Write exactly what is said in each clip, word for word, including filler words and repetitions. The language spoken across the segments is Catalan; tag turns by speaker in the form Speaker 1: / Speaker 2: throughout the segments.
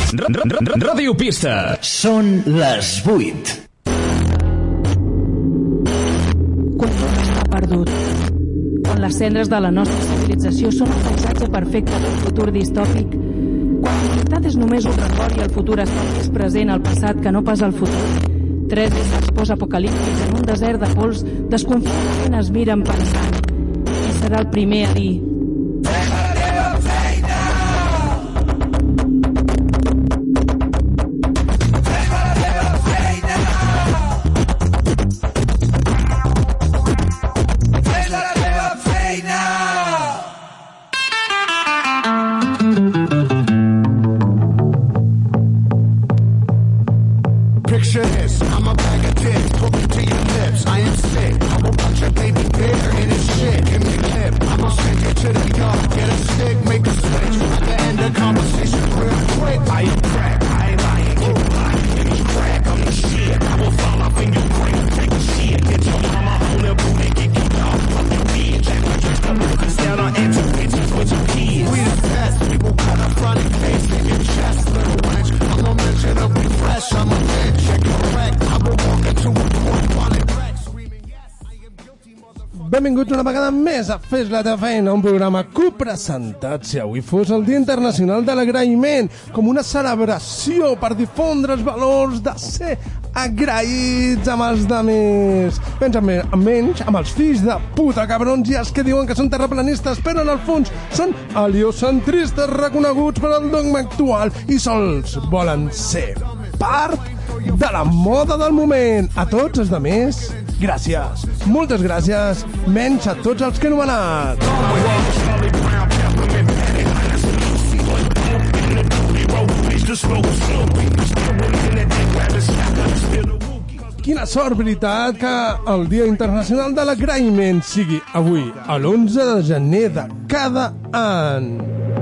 Speaker 1: Ràdio Pista.
Speaker 2: Són les vuit.
Speaker 3: Quan tot està perdut, quan les cendres de la nostra civilització són un paisatge perfecte d'un futur distòpic, quan la veritat és només un record i el futur està més present al passat que no pas al futur, tres éssers postapocalíptics en un desert de pols desconfiadament es miren pensant: qui serà el primer a dir benvinguts una vegada més a Fes la teva feina, un programa copresentat, si avui fos el Dia Internacional de l'Agraïment, com una celebració per difondre els valors de ser agraïts amb els demés. Menys amb menys amb els fills de puta cabrons i els que diuen que són terraplanistes, però en el fons són heliocentristes reconeguts per al dogma actual i sols volen ser part de la moda del moment. A tots els demés, gràcies, moltes gràcies, menys a tots els que he anomenat. Quina sort, veritat, que el Dia Internacional de l'Agraïment sigui avui, a l'onze de gener de cada any.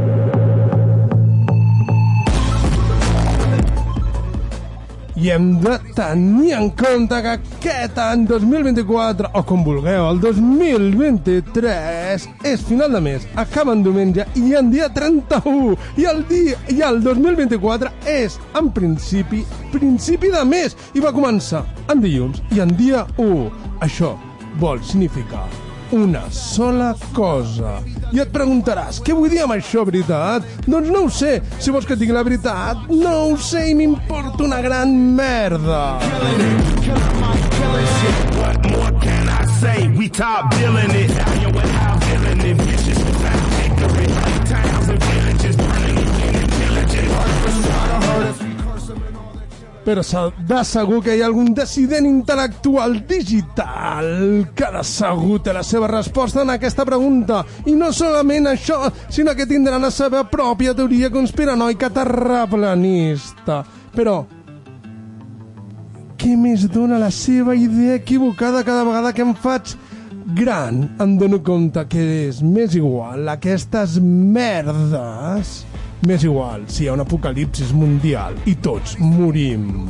Speaker 3: I hem de tenir en compte que aquest any dos mil vint-i-quatre, o com vulgueu, el dos mil vint-i-tres, és final de mes, acaba en diumenge i en dia trenta-u. I el dia i el dos mil vint-i-quatre és, en principi, principi de mes. I va començar en dilluns i en dia u. Això vol significar una sola cosa. I et preguntaràs, què vull dir amb això, veritat? Doncs no ho sé. Si vols que et digui la veritat, no ho sé i m'importa una gran merda. Però de segur que hi ha algun dissident intel·lectual digital que de segur té la seva resposta en aquesta pregunta. I no solament això, sinó que tindrà la seva pròpia teoria conspiranoica terraplanista. Però què més dona la seva idea equivocada cada vegada que em faig gran? Em dono compte que és més igual aquestes merdes. Més igual si hi ha un apocalipsis mundial i tots morim.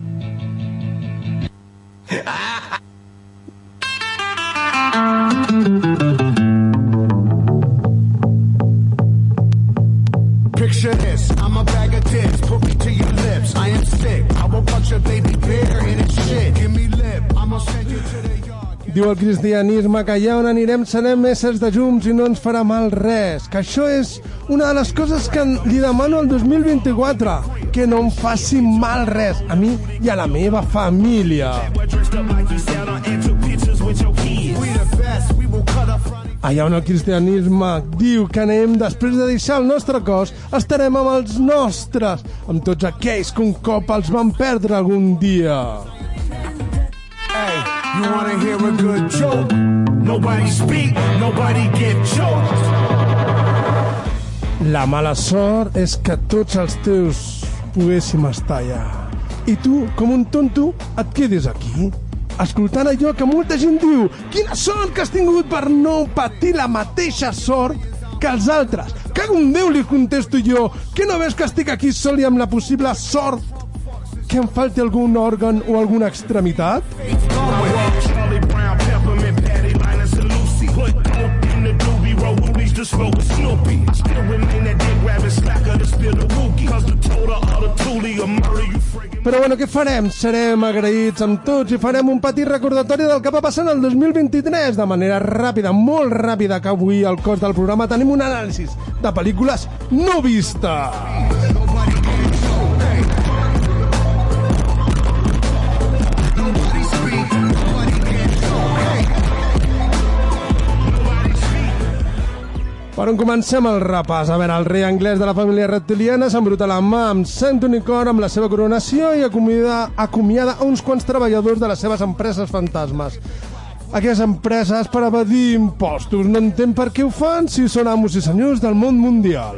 Speaker 3: Picture this, I'm a bag of dicks, put me to your lips, I am sick, I will punch a baby bear in its shit, give me lip, I'm gonna send you to the yard. Diu el cristianisme que allà on anirem serem éssers de llums i no ens farà mal res, que això és una de les coses que li demano al dos mil vint-i-quatre, que no em faci mal res a mi i a la meva família. Allà on el cristianisme diu que anem després de deixar el nostre cos, estarem amb els nostres, amb tots aquells que un cop els van perdre algun dia. Hey, you wanna hear a good joke? Nobody speak, nobody get choked. La mala sort és que tots els teus poguéssim estar allà. I tu, com un tonto, et quedes aquí, escoltant allò que molta gent diu. Quina sort que has tingut per no patir la mateixa sort que els altres. Cago en Déu, li contesto jo. Que no veus que estic aquí sol i amb la possible sort que em falti algun òrgan o alguna extremitat? To smoke a Snoopy, still remain that dick rabbit slacker to spill the wookie. Cause the total of the Però bueno, què farem? Serem agraïts amb tots i farem un petit recordatori del que va passar en el dos mil vint-i-tres de manera ràpida, molt ràpida, que avui al cos del programa tenim un anàlisi de pel·lícules no vistes. Per on comencem el repàs? A veure, el rei anglès de la família reptiliana s'embruta la mà amb Sant Unicorn amb la seva coronació i acomiada, acomiada a uns quants treballadors de les seves empreses fantasmes. Aquestes empreses per evadir impostos. No entenc per què ho fan si són amos i senyors del món mundial.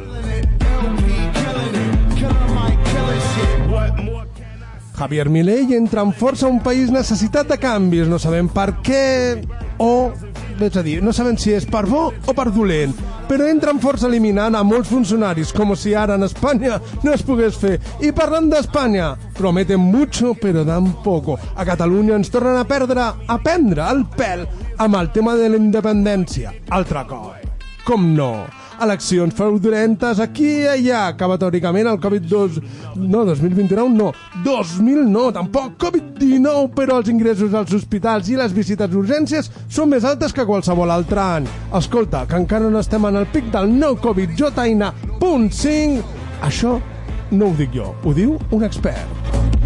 Speaker 3: Javier Milei entra amb força a un país necessitat de canvis. No sabem per què o... és a dir, no sabem si és per bo o per dolent, però entra amb força eliminant a molts funcionaris, com si ara en Espanya no es pogués fer. I parlant d'Espanya, prometen mucho però dan poco. A Catalunya ens tornen a perdre, a prendre el pèl amb el tema de la independència. Altre cop. Com no? Eleccions fraudulentes aquí i allà, que teòricament el Covid dos... No, dos mil vint-i-nou no. dos mil no, tampoc. Covid dinou, però els ingressos als hospitals i les visites d'urgències són més altes que qualsevol altre any. Escolta, que encara no estem en el pic del nou Covid J N punt cinc. Això no ho dic jo, ho diu un expert.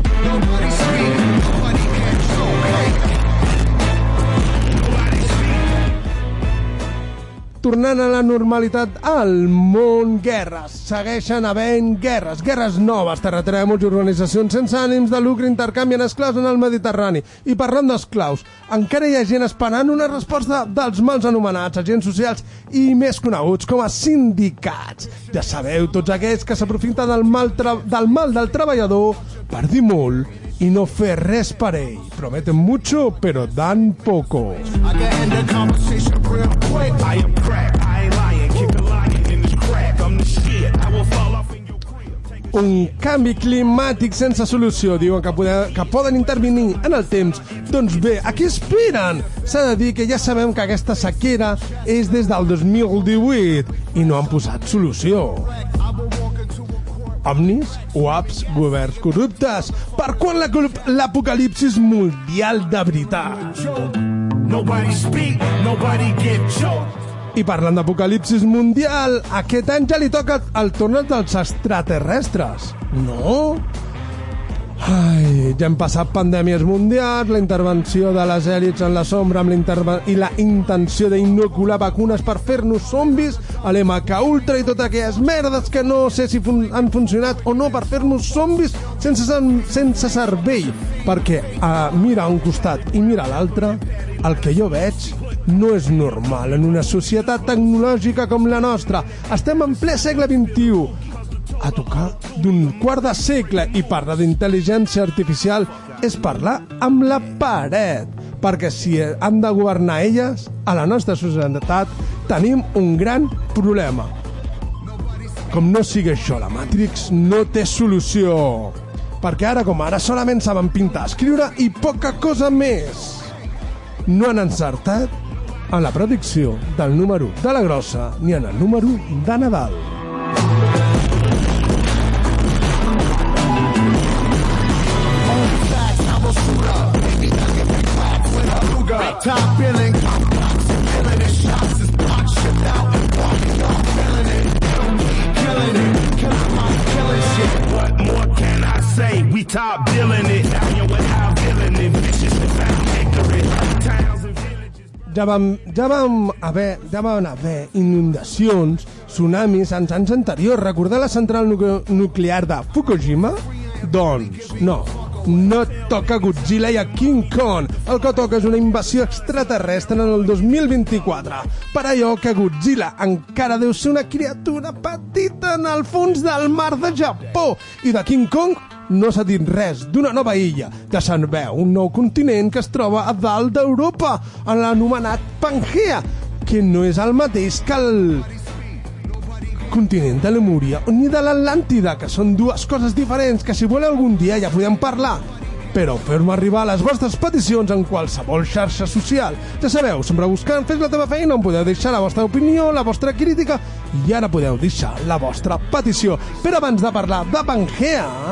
Speaker 3: Tornant a la normalitat al món, guerres. Segueixen havent guerres, guerres noves, terratrèmols i organitzacions sense ànims de lucre intercanvien esclaus en el Mediterrani. I parlant d'esclaus, encara hi ha gent esperant una resposta dels mals anomenats agents socials i més coneguts com a sindicats. Ja sabeu, tots aquells que s'aprofiten del mal, del mal del treballador per dir molt i no fer res per ell. Prometen mucho, però dan poco. Un canvi climàtic sense solució. Diuen que, poder, que poden intervenir en el temps. Doncs bé, a què aspiren? S'ha de dir que ja sabem que aquesta sequera és des del dos mil divuit i no han posat solució. Omnis, U A Ps, governs corruptes. Per quan l'apocalipsis mundial de veritat? I parlant d'apocalipsis mundial, aquest any ja li toca el torn dels extraterrestres. No? Ai, ja hem passat pandèmies mundials, la intervenció de les èlits en la sombra amb la i la intenció d'inocular vacunes per fer-nos zombis, a l'M K Ultra i totes aquelles merdes que no sé si fun han funcionat o no per fer-nos zombis sense, sense cervell, perquè a mira a un costat i mira a l'altre, el que jo veig no és normal en una societat tecnològica com la nostra. Estem en ple segle vint-i-u, a tocar d'un quart de segle, i parlar d'intel·ligència artificial és parlar amb la paret, perquè si han de governar elles, a la nostra societat tenim un gran problema. Com no sigui això, la Matrix no té solució, perquè ara com ara solament saben pintar, escriure i poca cosa més. No han encertat en la predicció del número de la grossa ni en el número de Nadal. Top billing, killing it, shots is punching out and walking off, killing it, killing it, killing my killing shit. What more can I say? We top billing it, now you're without billing it, vicious and found ignorant, towns and villages. Ja vam, ja vam haver, ja van haver inundacions, tsunamis en anys anteriors. Recordar la central nuclear de Fukushima? Doncs no. No toca Godzilla i a King Kong. El que toca és una invasió extraterrestre en el dos mil vint-i-quatre. Per allò que Godzilla encara deu ser una criatura petita en el fons del mar de Japó. I de King Kong no s'ha dit res d'una nova illa. Ja se'n veu un nou continent que es troba a dalt d'Europa, en l'anomenat Pangea, que no és el mateix que el continent de Lemúria ni de l'Atlàntida, que són dues coses diferents que si voleu algun dia ja podem parlar. Però feu-me arribar les vostres peticions en qualsevol xarxa social. Ja sabeu, sempre buscant Fes la teva feina, on podeu deixar la vostra opinió, la vostra crítica, i ara podeu deixar la vostra petició. Però abans de parlar de Pangea,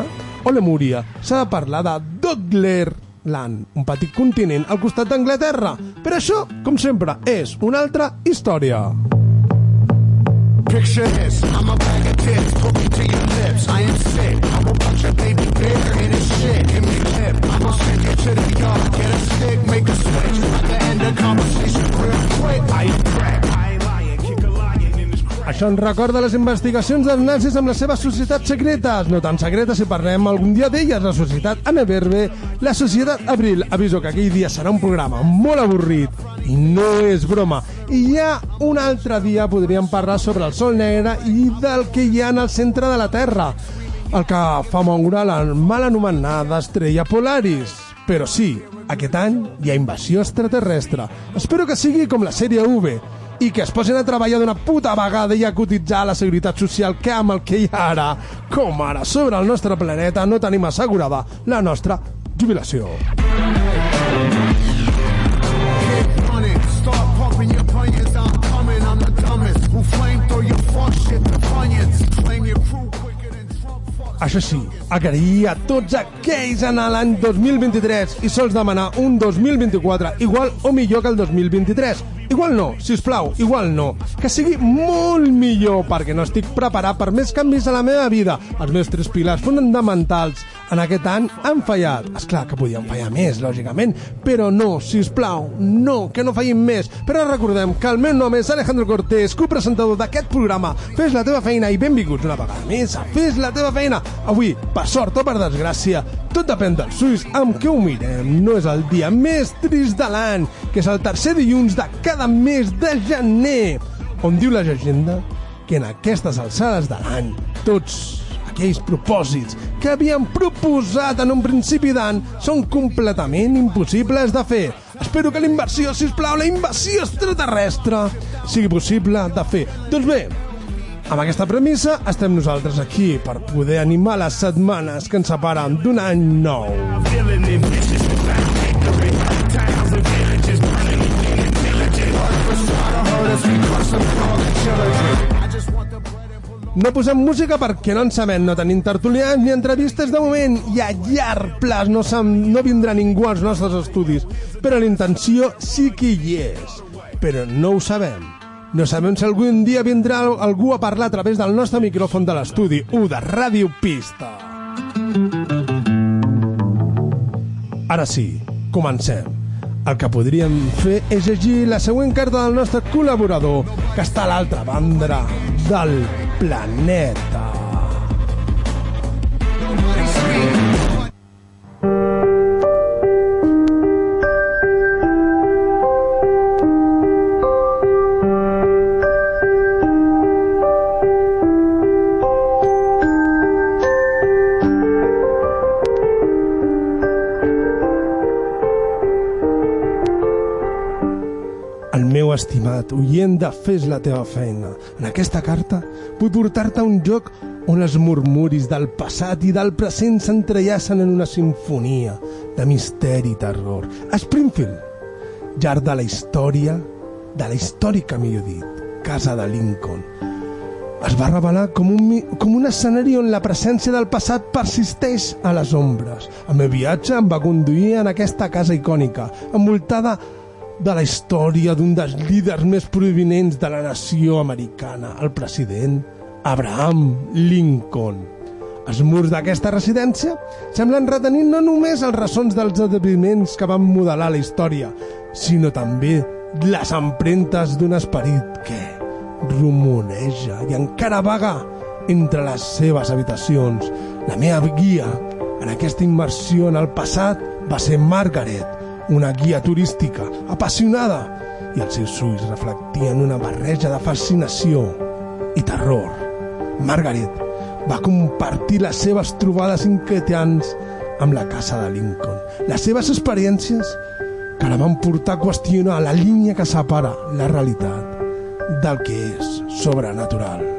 Speaker 3: o Lemúria, s'ha de parlar de Doggerland, un petit continent al costat d'Anglaterra. Però això, com sempre, és una altra història.
Speaker 1: Picture this, I'm a bag of dicks, talking to your lips, I am sick, I'm a bunch of baby bear in his shit, give me lip, I'm gonna send you to the yard, get a stick, make a switch, at the end of conversation real quick, I am crack, I ain't lying, kick a lion in his crack.
Speaker 3: Això ens recorda les investigacions dels nazis amb les seves societats secretes, no tan secretes si parlem algun dia d'elles, la societat Anneberbe, la societat Abril. Aviso que aquell dia serà un programa molt avorrit, i no és broma. I ja un altre dia podríem parlar sobre el Sol Negre i del que hi ha en el centre de la Terra, el que fa moure la mal anomenada estrella Polaris. Però sí, aquest any hi ha invasió extraterrestre. Espero que sigui com la sèrie V i que es posin a treballar d'una puta vegada i a cotitzar la seguretat social que amb el que hi ha ara, com ara sobre el nostre planeta, no tenim assegurada la nostra jubilació. Això sí, agrair a tots aquells en l'any dos mil vint-i-tres i sols demanar un dos mil vint-i-quatre igual o millor que el dos mil vint-i-tres. Igual no, sisplau, igual no. Que sigui molt millor, perquè no estic preparat per més canvis a la meva vida. Els meus tres pilars fonamentals en aquest any han fallat. Esclar que podien fallar més, lògicament, però no, sisplau, no, que no fallin més. Però recordem que el meu nom és Alejandro Cortés, copresentador d'aquest programa. Fes la teva feina i benvinguts una vegada més a Fes la teva feina. Avui, per sort o per desgràcia, tot depèn dels ulls amb què ho mirem. No és el dia més trist de l'any, que és el tercer dilluns de cada mes de gener, on diu la llegenda que en aquestes alçades de l'any tots aquells propòsits que havien proposat en un principi d'any són completament impossibles de fer. Espero que la inversió, sisplau, la invasió extraterrestre sigui possible de fer. Doncs bé, amb aquesta premissa estem nosaltres aquí per poder animar les setmanes que ens separen d'un any nou. No posem música perquè no en sabem, no tenim tertulians ni entrevistes de moment i a llarg plaç no, no vindrà ningú als nostres estudis, però la intenció sí que hi és, però no ho sabem. No sabem si algun dia vindrà algú a parlar a través del nostre micròfon de l'estudi u de Ràdio Pista. Ara sí, comencem. El que podríem fer és llegir la següent carta del nostre col·laborador, que està a l'altra banda del planeta. Estimat oient de Fes la teva feina, en aquesta carta vull portar-te a un lloc on els murmuris del passat i del present s'entrellacen en una sinfonia de misteri i terror. Springfield, llar de la història, de la històrica, millor dit, casa de Lincoln, es va revelar com un, com un escenari on la presència del passat persisteix a les ombres. El meu viatge em va conduir en aquesta casa icònica, envoltada de la història d'un dels líders més prominents de la nació americana, el president Abraham Lincoln. Els murs d'aquesta residència semblen retenir no només els ressons dels esdeveniments que van modelar la història, sinó també les empremtes d'un esperit que rumoreja i encara vaga entre les seves habitacions. La meva guia en aquesta immersió en el passat va ser Margaret, una guia turística apassionada, i els seus ulls reflectien una barreja de fascinació i terror. Margaret va compartir les seves trobades inquietants amb la casa de Lincoln, les seves experiències que la van portar a qüestionar la línia que separa la realitat del que és sobrenatural.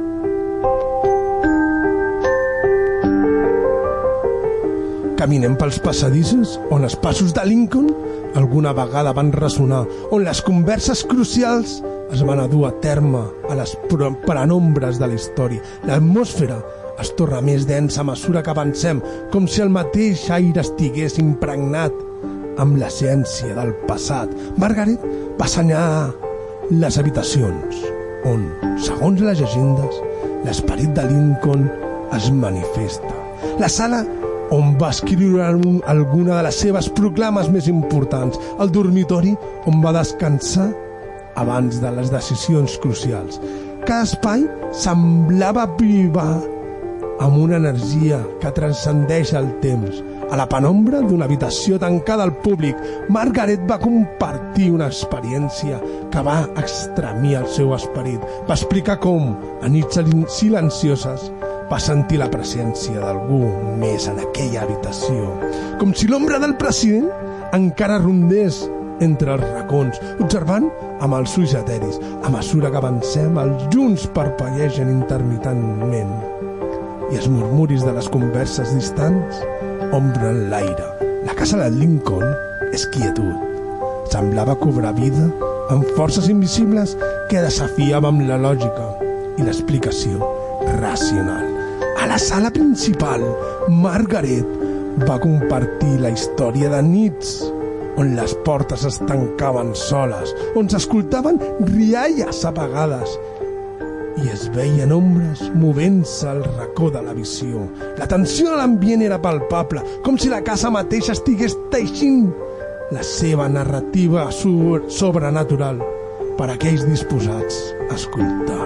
Speaker 3: Caminem pels passadissos on els passos de Lincoln alguna vegada van ressonar, on les converses crucials es van a dur a terme a les prenombres de la història. L'atmosfera es torna més densa a mesura que avancem, com si el mateix aire estigués impregnat amb l'essència del passat. Margaret va assenyalar les habitacions on, segons les llegendes, l'esperit de Lincoln es manifesta. La sala on va escriure alguna de les seves proclames més importants, el dormitori on va descansar abans de les decisions crucials. Cada espai semblava vibrar amb una energia que transcendeix el temps. A la penombra d'una habitació tancada al públic, Margaret va compartir una experiència que va extremir el seu esperit. Va explicar com, a nits silencioses, va sentir la presència d'algú més en aquella habitació. Com si l'ombra del president encara rondés entre els racons, observant amb els ulls eteris. A mesura que avancem, els llums parpellegen intermitentment i els murmuris de les converses distants ombren l'aire. La casa de Lincoln és quietud. Semblava cobrar vida amb forces invisibles que desafiaven la lògica i l'explicació racional. A la sala principal, Margaret va compartir la història de nits on les portes es tancaven soles, on s'escoltaven rialles apagades i es veien ombres movent-se al racó de la visió. La tensió de l'ambient era palpable, com si la casa mateixa estigués teixint la seva narrativa sobrenatural per a aquells disposats a escoltar.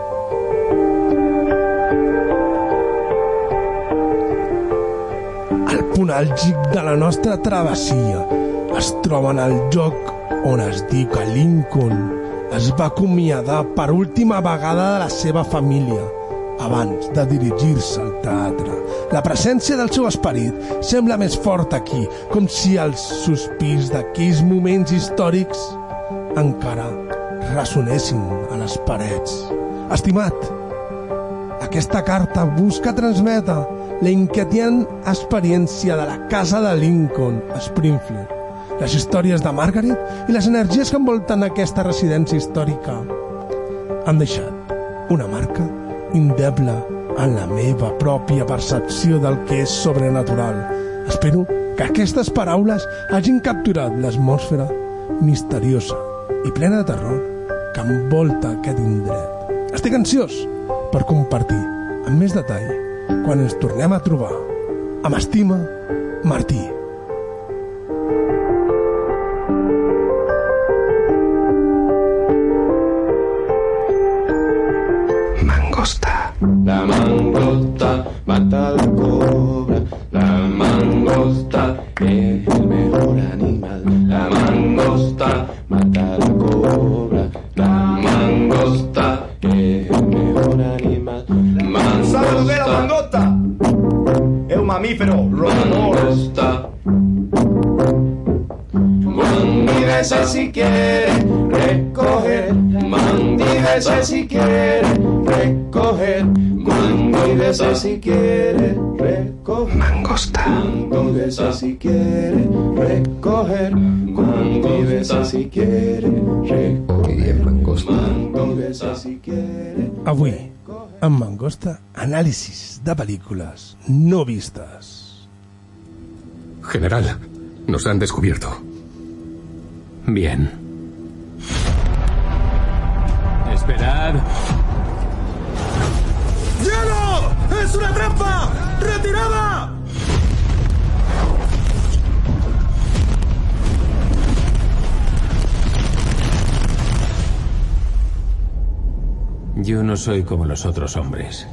Speaker 3: El punt àlgid de la nostra travessia es troba en el lloc on es diu que Lincoln es va acomiadar per última vegada de la seva família abans de dirigir-se al teatre. La presència del seu esperit sembla més fort aquí, com si els sospirs d'aquells moments històrics encara ressonessin a les parets. Estimat, aquesta carta busca transmetre la inquietant experiència de la casa de Lincoln a Springfield, les històries de Margaret i les energies que envolten aquesta residència històrica han deixat una marca indeble en la meva pròpia percepció del que és sobrenatural. Espero que aquestes paraules hagin capturat l'atmosfera misteriosa i plena de terror que envolta aquest indret. Estic ansiós per compartir amb més detall quan ens tornem a trobar. Amb estima, Martí.
Speaker 4: La mangosta mata a la cobra, la mangosta es el mejor animal. La mangosta mata a la cobra, la mangosta es el mejor animal. Mangosta,
Speaker 5: ¿sabe lo que es la mangosta? Es un mamífero roedor.
Speaker 4: Mangosta. Mándivese si quiere recoger, mándivese si quiere recoger, mándivese si quiere recoger. Mangosta. Mándivese si quiere recoger, mándivese si quiere recoger. Bien, mangosta. Mándivese si quiere.
Speaker 3: Avui, amb Mangosta, anàlisis de pel·lícules no vistes.
Speaker 6: General, nos han descubierto.
Speaker 7: Bien. Esperad.
Speaker 5: ¡Hielo! ¡Es una trampa! ¡Retirada!
Speaker 7: Yo no soy como los otros hombres.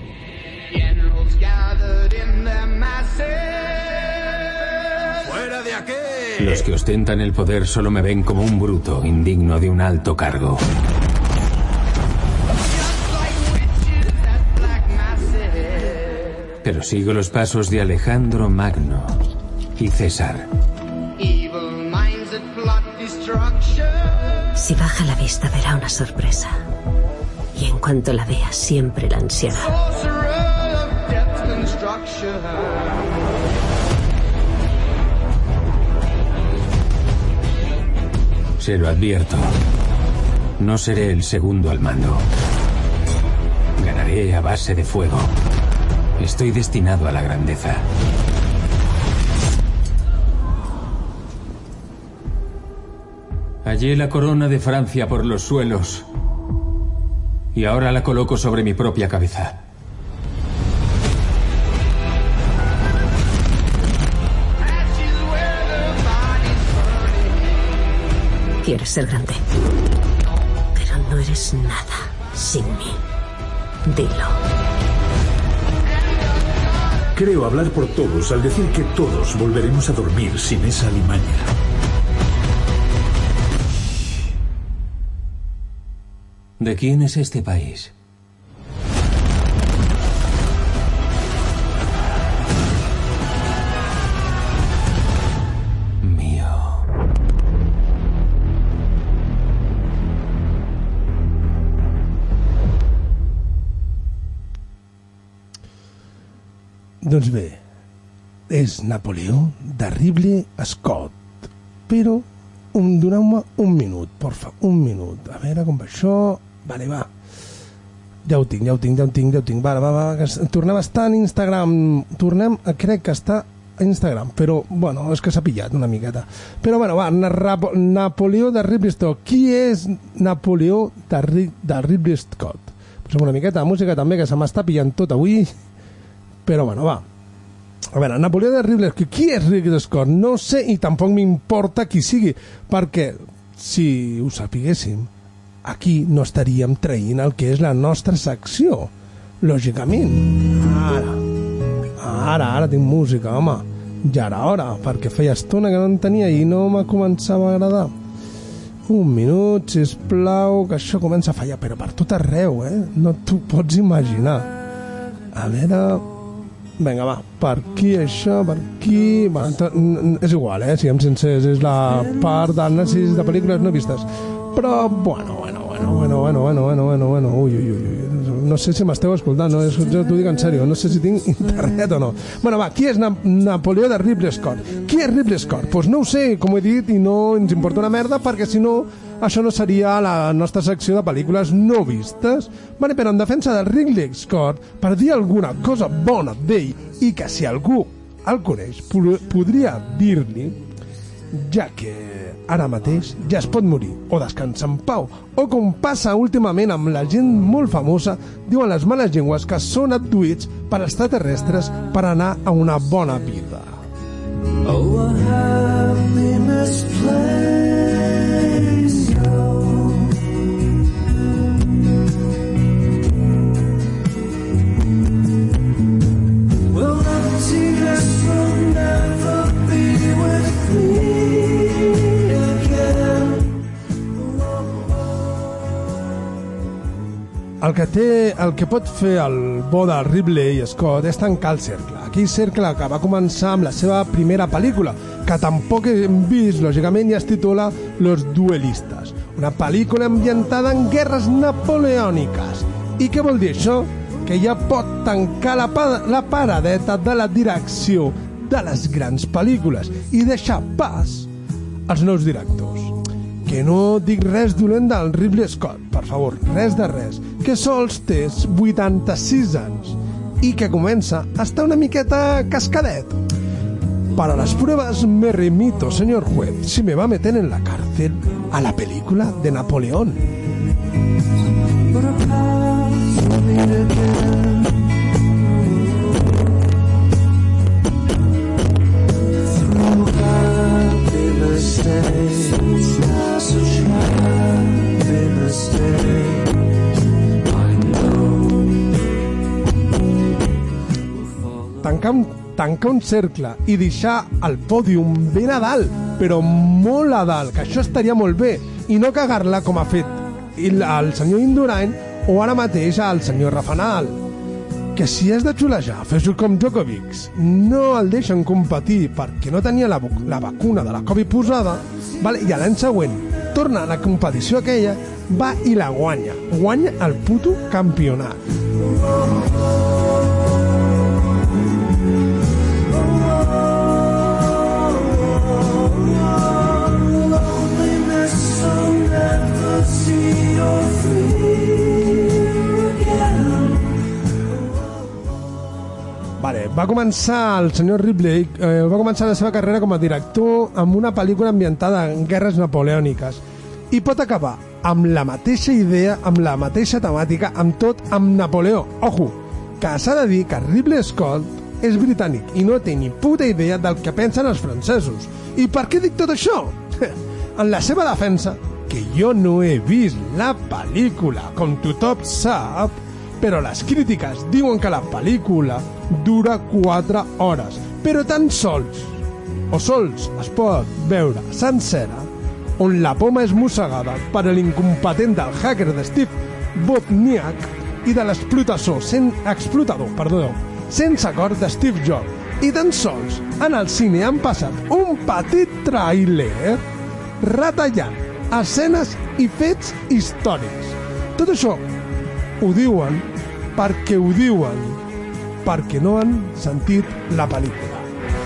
Speaker 5: ¡Fuera de aquí!
Speaker 7: Los que ostentan el poder solo me ven como un bruto, indigno de un alto cargo. Pero sigo los pasos de Alejandro Magno y César.
Speaker 8: Si baja la vista verá una sorpresa. Y en cuanto la vea, siempre la ansiará.
Speaker 7: Se lo advierto. No seré el segundo al mando. Ganaré a base de fuego. Estoy destinado a la grandeza. Hallé la corona de Francia por los suelos y ahora la coloco sobre mi propia cabeza.
Speaker 8: Quieres ser grande, pero no eres nada sin mí. Dilo.
Speaker 9: Creo hablar por todos al decir que todos volveremos a dormir sin esa alimaña.
Speaker 7: ¿De quién es este país? Mío.
Speaker 3: Doncs bé, és Napoleó de Ridley Scott, però um, doneu-me un minut, porfa, un minut. A veure com va això. Vale, va. Ja ho tinc, ja ho tinc, ja ho tinc, ja ho tinc. Va, va, va. Tornem a estar en Instagram. Tornem, crec que està a Instagram, però, bueno, és que s'ha pillat una miqueta. Però, bueno, va, Napoleó de Ridley Scott. Qui és Napoleó de, de Ridley Scott? Posem una miqueta de música també, que se m'està pillant tot avui. Però, bueno, va. A veure, Napoleó de Ridley Scott. Qui és Ridley Scott? No sé, i tampoc m'importa qui sigui, perquè si ho sapiguéssim, aquí no estaríem traient el que és la nostra secció, lògicament. Ara, ara, ara tinc música, home. Ja era hora, perquè feia estona que no en tenia i no me començava a agradar. Un minut, sisplau, que això comença a fallar, però per tot arreu, eh? No t'ho pots imaginar. A veure... Vinga, va, per aquí això, per aquí... Bueno, és igual, eh? Siguem sincers, és la part d'anàlisis de pel·lícules no vistes. Però, bueno, bueno, bueno, bueno, bueno, bueno, bueno, bueno, bueno, ui, ui, ui, no sé si m'esteu escoltant, no? Jo t'ho dic en sèrio, no sé si tinc internet o no. Bueno, va, qui és Na Napoleó de Ridley Scott? Qui és Ridley Scott? Doncs pues no ho sé, com he dit, i no ens importa una merda, perquè si no, això no seria la nostra secció de pel·lícules no vistes. Vale, però en defensa de Ridley Scott, per dir alguna cosa bona d'ell, i que si algú el coneix, podria dir-li, ja que ara mateix ja es pot morir o descansar en pau, o com passa últimament amb la gent molt famosa, diuen les males llengües que són abduïts per extraterrestres per anar a una bona vida.
Speaker 1: Oh, a happy misplaced hope. Well, emptiness will never be with me.
Speaker 3: El que, té, el que pot fer el bo de Ridley Scott és tancar el cercle. Aquell cercle que va començar amb la seva primera pel·lícula, que tampoc hem vist, lògicament, i es titula Los Duelistas, una pel·lícula ambientada en guerres napoleòniques. I què vol dir això? Que ja pot tancar la, pa la paradeta de la direcció de les grans pel·lícules i deixar pas als nous directors. Que no dic res dolent del Ridley Scott, per favor, res de res, que sols té vuitanta-sis anys i que comença a estar una miqueta cascadet. Para las pruebas me remito, señor juez, si me va a meter en la cárcel, a la película de Napoleón. Tancar un, tancar un cercle i deixar el pòdium ben a dalt, però molt a dalt, que això estaria molt bé, i no cagar-la com ha fet el senyor Indurain o ara mateix el senyor Rafa Nadal, que si has de xulejar, fes-ho com Djokovic, no el deixen competir perquè no tenia la, la vacuna de la Covid posada, vale? I l'any següent torna a la competició aquella, va i la guanya, guanya el puto campionat. Vale, va començar el senyor Ripley, eh, va començar la seva carrera com a director amb una pel·lícula ambientada en guerres napoleòniques i pot acabar amb la mateixa idea, amb la mateixa temàtica, amb tot amb Napoleó. Ojo, que s'ha de dir que Ridley Scott és britànic i no té ni puta idea del que pensen els francesos. I per què dic tot això? En la seva defensa, que jo no he vist la pel·lícula, com tothom sap, però les crítiques diuen que la pel·lícula dura quatre hores, però tan sols, o sols es pot veure sencera, on la poma és mossegada per l'incompetent del hacker de Steve Wozniak i de l'explotador sen, explotador, perdó, sense acord de Steve Jobs. I tan sols en el cine han passat un petit tràiler retallant escenes i fets històrics. Tot això ho diuen perquè ho diuen, perquè no han sentit la pel·lícula.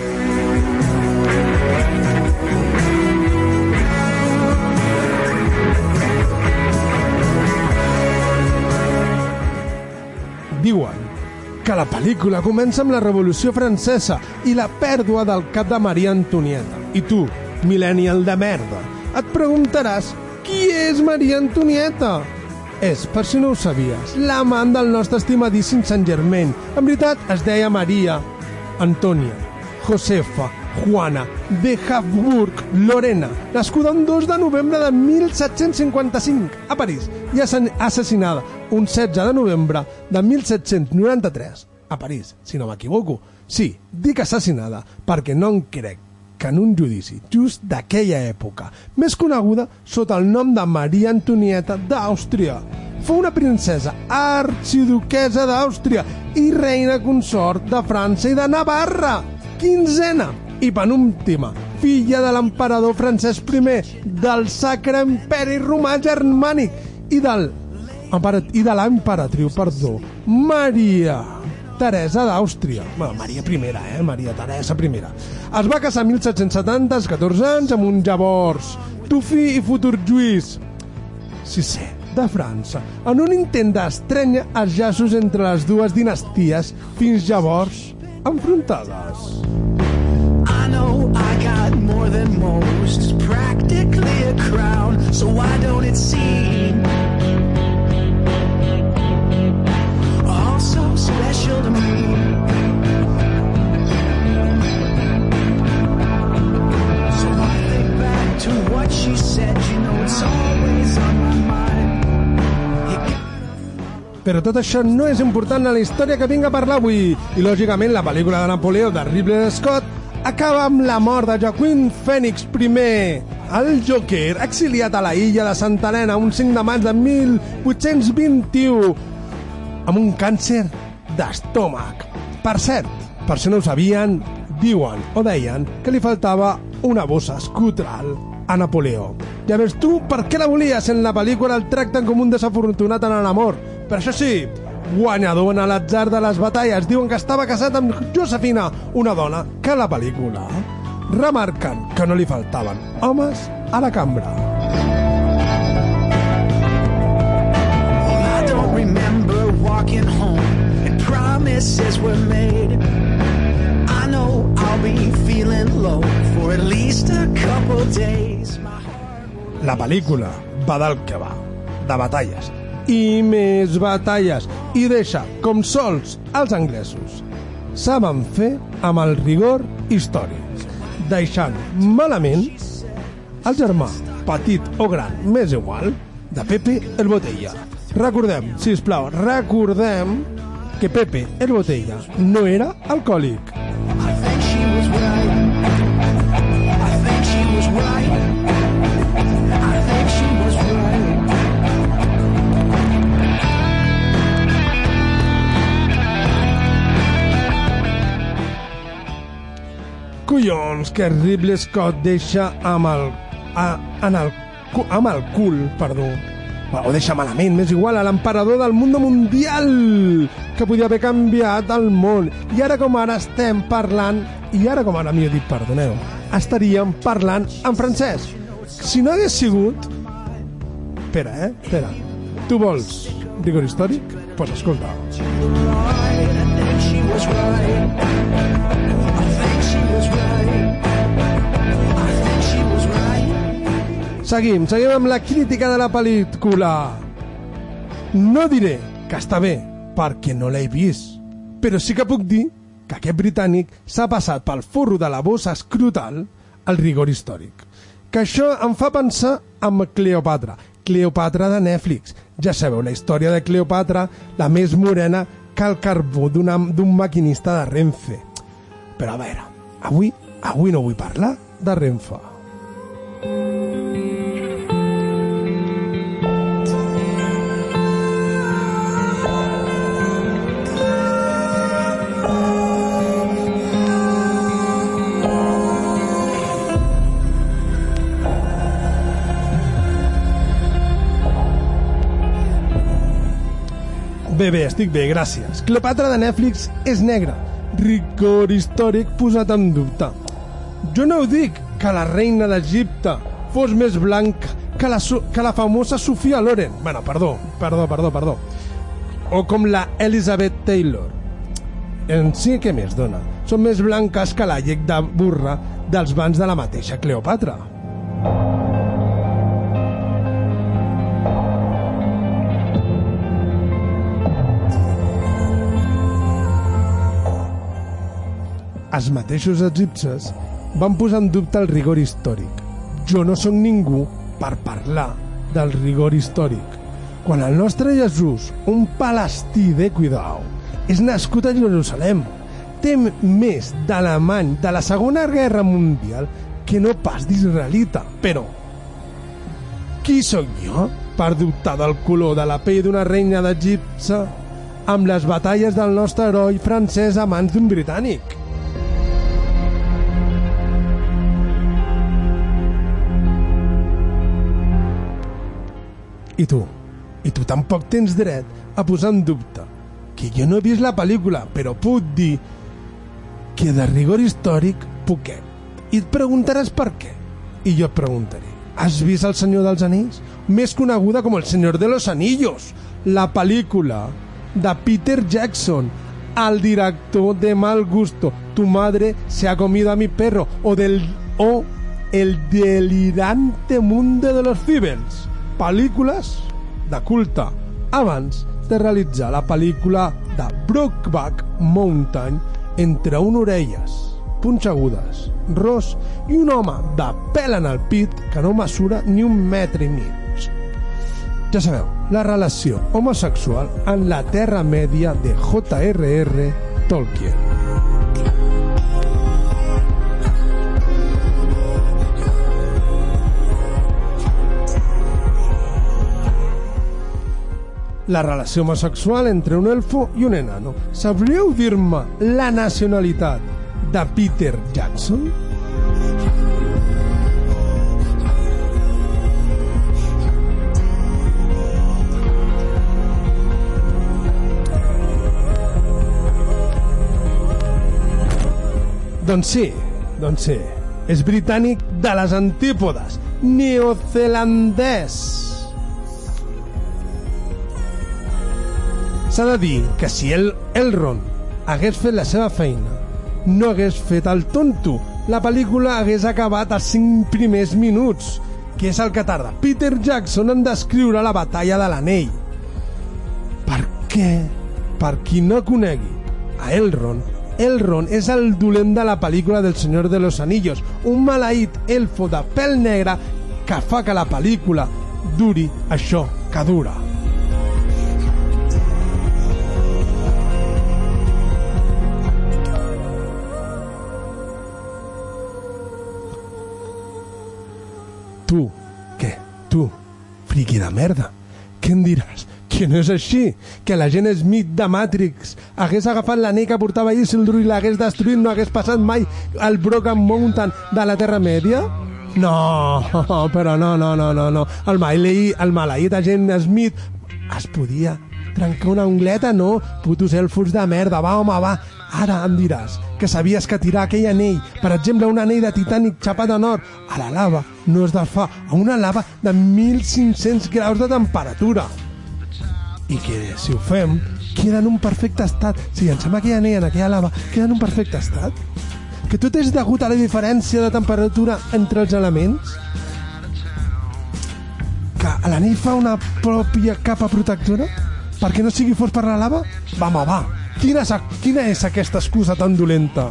Speaker 3: Diuen que la pel·lícula comença amb la Revolució Francesa i la pèrdua del cap de Maria Antonieta. I tu, millennial de merda, et preguntaràs qui és Maria Antonieta? És, per si no ho sabies, l'amant del nostre estimadíssim Sant Germain. En veritat, es deia Maria Antònia Josefa Juana de Habsburg Lorena, nascuda un dos de novembre de mil set-cents cinquanta-cinc a París i assassinada un setze de novembre de mil set-cents noranta-tres a París, si no m'equivoco. Sí, dic assassinada perquè no em crec que en un judici just d'aquella època, més coneguda sota el nom de Maria Antonieta d'Àustria, fou una princesa arxiduquesa d'Àustria i reina consort de França i de Navarra, quinzena i penúltima, filla de l'emperador Francesc primer, del Sacre Imperi Romà Germànic i, del, i de l'emperatriu, perdó, Maria Teresa d'Àustria. Bueno, Maria primera, eh? Maria Teresa primera. Es va casar a mil set-cents setanta, als catorze anys, amb un llavors tufi i futur Lluís sisè de França, en un intent d'estrènyer els llaços entre les dues dinasties fins llavors enfrontades.
Speaker 1: I know I got more than most, it's practically a crown, so why don't it seem all so special to me? So I think back to what she said, you know it's always on my mind.
Speaker 3: Però tot això no és important a la història que vinc a parlar avui. I, lògicament, la pel·lícula de Napoleó de Ridley Scott acaba amb la mort de Joaquin Phoenix primer, el Joker, exiliat a la illa de Santa Helena un cinc de maig de mil vuit-cents vint-i-u amb un càncer d'estómac. Per cert, per si no ho sabien, diuen o deien que li faltava una bossa escotral a Napoleó. Ja veus tu per què la volies? En la pel·lícula el tracten com un desafortunat en l'amor. Per això sí, guanyador en l'atzar de les batalles. Diuen que estava casat amb Josefina, una dona que a la pel·lícula remarquen que no li faltaven homes a la cambra.
Speaker 1: I don't remember walking home and promises were made. I know I'll be feeling low for at least a couple days.
Speaker 3: La pel·lícula va del que va, de batalles i més batalles, i deixa com sols els anglesos saben fer amb el rigor històric, deixant malament el germà, petit o gran, m'és igual, de Pepe el Botella. Recordem, sisplau, recordem que Pepe el Botella no era alcohòlic.
Speaker 1: I think she was right. I think she was right. I think she was right.
Speaker 3: Collons, que Ridley Scott deixa amb el, a, en el, amb el cul, perdó, o deixa malament, m'és igual, a l'emperador del món mundial, que podia haver canviat el món. I ara com ara estem parlant, i ara com ara, millor dit, perdoneu, estaríem parlant en francès. Si no hagués sigut... Espera, eh? Espera. Tu vols rigor històric? Doncs pues escolta.
Speaker 1: I think she was right.
Speaker 3: Seguim, seguim amb la crítica de la pel·lícula. No diré que està bé, perquè no l'he vist, però sí que puc dir que aquest britànic s'ha passat pel forro de la bossa escrotal el rigor històric. Que això em fa pensar en Cleopatra, Cleopatra de Netflix. Ja sabeu, la història de Cleopatra, la més morena que el carbó d'un maquinista de Renfe. Però a veure, avui, avui no vull parlar de Renfe. Bé, bé, estic bé, gràcies. Cleopatra de Netflix és negra. Rigor històric posat en dubte. Jo no ho dic que la reina d'Egipte fos més blanca que la, que la famosa Sofia Loren. Bueno, perdó, perdó, perdó, perdó. O com la Elizabeth Taylor. En sí, què més dona? Són més blanques que la llet de burra dels bans de la mateixa Cleopatra. Els mateixos egipcis van posar en dubte el rigor històric. Jo no sóc ningú per parlar del rigor històric. Quan el nostre Jesús, un palestí de cuidao, és nascut a Jerusalem, té més d'alemany de la Segona Guerra Mundial que no pas d'israelita. Però, qui sóc jo per dubtar del color de la pell d'una reina d'Egipte amb les batalles del nostre heroi francès a mans d'un britànic? I tu, i tu tampoc tens dret a posar en dubte que jo no he vist la pel·lícula, però puc dir que de rigor històric poquet. I et preguntaràs per què. I jo et preguntaré, has vist El Senyor dels Anells? Més coneguda com El Senyor de los Anillos, la pel·lícula de Peter Jackson, el director de Mal Gusto, Tu madre se ha comido a mi perro, o, del, o El delirante mundo de los Cibels. Pel·lícules de culte abans de realitzar la pel·lícula de Brokeback Mountain entre un orelles punxegudes, ros i un home de pèl en el pit que no mesura ni un metre i mig. Ja sabeu, la relació homosexual en la Terra Mèdia de J R R Tolkien. La relació homosexual entre un elfo i un enano. Sabríeu dir-me la nacionalitat de Peter Jackson? Doncs sí, doncs sí. És britànic de les antípodes, neozelandès. S'ha de dir que si el Elrond hagués fet la seva feina, no hagués fet el tonto, la pel·lícula hagués acabat als cinc primers minuts, que és el que tarda Peter Jackson en descriure la batalla de l'anell. Per què? Per qui no conegui a Elrond, Elrond és el dolent de la pel·lícula del Senyor de los Anillos, un maleït elfo de pèl negre que fa que la pel·lícula duri això que dura. Tu, què? Tu, friqui de merda. Què em diràs? Que no és així? Que la gent Smith de Matrix hagués agafat l'anell que portava Isildur i l'hagués destruït, no hagués passat mai al Broken Mountain de la Terra Mèdia? No, però no, no, no, no, no. El maleït, el maleït agent Smith es podia trencar una ungleta? No, putos elfos de merda, va, home, va. Ara em diràs que sabies que tirar aquell anell, per exemple un anell de titànic xapat en or, a la lava no es desfà, a una lava de mil cinc-cents graus de temperatura. I que si ho fem, queda en un perfecte estat. Si llancem aquell anell en aquella lava, queda en un perfecte estat. Que tot és degut a la diferència de temperatura entre els elements. l'anell fa una pròpia capa protectora? Perquè no sigui fos per la lava? Va, home, va. Quina és, quina és aquesta excusa tan dolenta?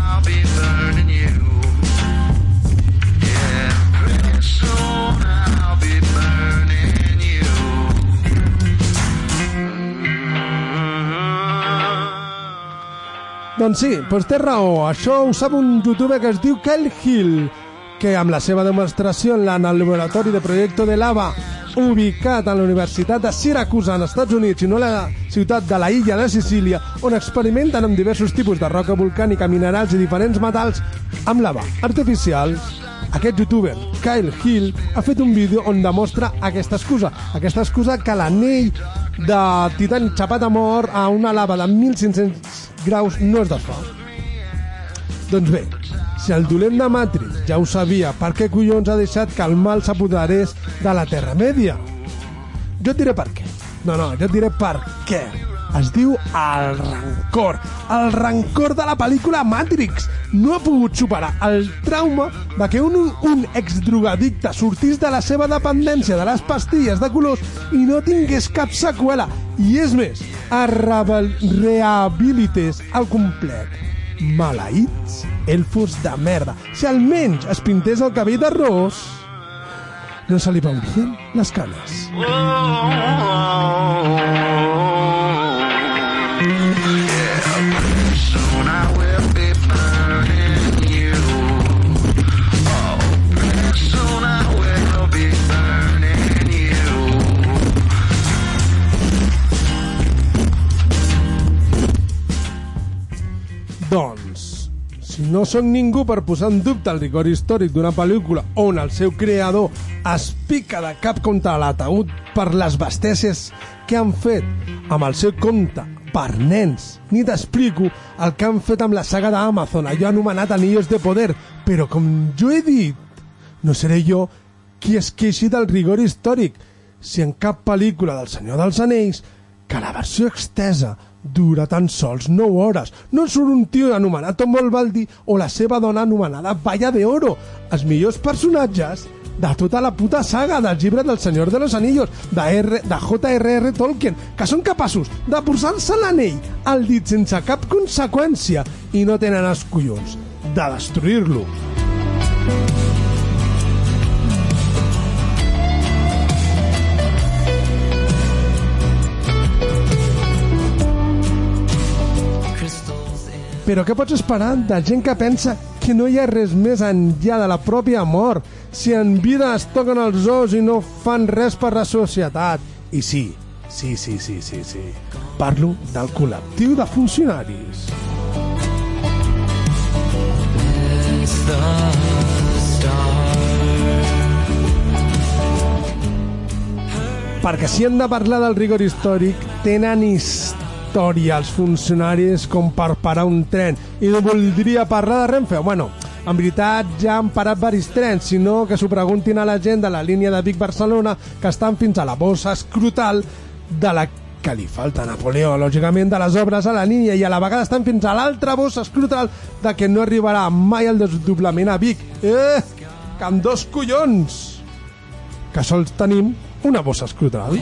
Speaker 3: Doncs sí, doncs té raó. Això ho sap un youtuber que es diu Kyle Hill, que amb la seva demostració en el laboratori de Proyecto de Lava, ubicat a la Universitat de Syracuse, als Estats Units, i no a la ciutat de la illa de Sicília, on experimenten amb diversos tipus de roca volcànica, minerals i diferents metalls amb lava artificials. Aquest youtuber, Kyle Hill, ha fet un vídeo on demostra aquesta excusa. Aquesta excusa que l'anell de titani xapat a mort a una lava de mil cinc-cents graus no es desfà. Doncs bé, si el dolent de Matrix ja ho sabia, per què collons ha deixat que el mal s'apoderés de la Terra Mèdia? Jo et diré per què. No, no, jo et diré per què. Es diu el rancor. El rancor de la pel·lícula Matrix. No ha pogut superar el trauma de que un, un exdrogadicte sortís de la seva dependència de les pastilles de colors i no tingués cap seqüela. I és més, es rehabilités al complet. Maleïts elfos de merda. Si almenys es pintés el cabell de ros, no se li veurien les canes. Doncs, si no sóc ningú per posar en dubte el rigor històric d'una pel·lícula on el seu creador es pica de cap contra l'ataúd per les bestècies que han fet amb el seu compte per nens, ni t'explico el que han fet amb la saga d'Amazon, allò anomenat Anillos de Poder, però com jo he dit, no seré jo qui es queixi del rigor històric, si en cap pel·lícula del Senyor dels Anells, que la versió extesa dura tan sols nou hores. No surt un tio anomenat Tom Bolbaldi o la seva dona anomenada Valla de Oro, els millors personatges de tota la puta saga del llibre del Senyor de los Anillos, de, R, de J R R Tolkien, que són capaços de posar-se l'anell al dit sense cap conseqüència i no tenen els collons de destruir-lo. Però què pots esperar de gent que pensa que no hi ha res més enllà de la pròpia mort, si en vida es toquen els ous i no fan res per la societat? I sí, sí, sí, sí, sí, sí. Parlo del col·lectiu de funcionaris. Perquè si hem de parlar del rigor històric, tenen història els funcionaris com per parar un tren. I no voldria parlar de Renfe. Bueno, en veritat ja han parat varis trens, sinó que s'ho preguntin a la gent de la línia de Vic-Barcelona, que estan fins a la bossa escrotal de la que li falta a Napoleó, lògicament, de les obres a la línia, i a la vegada estan fins a l'altra bossa escrotal de que no arribarà mai el desdoblament a Vic. Eh, que amb dos collons! Que sols tenim una bossa escrotal.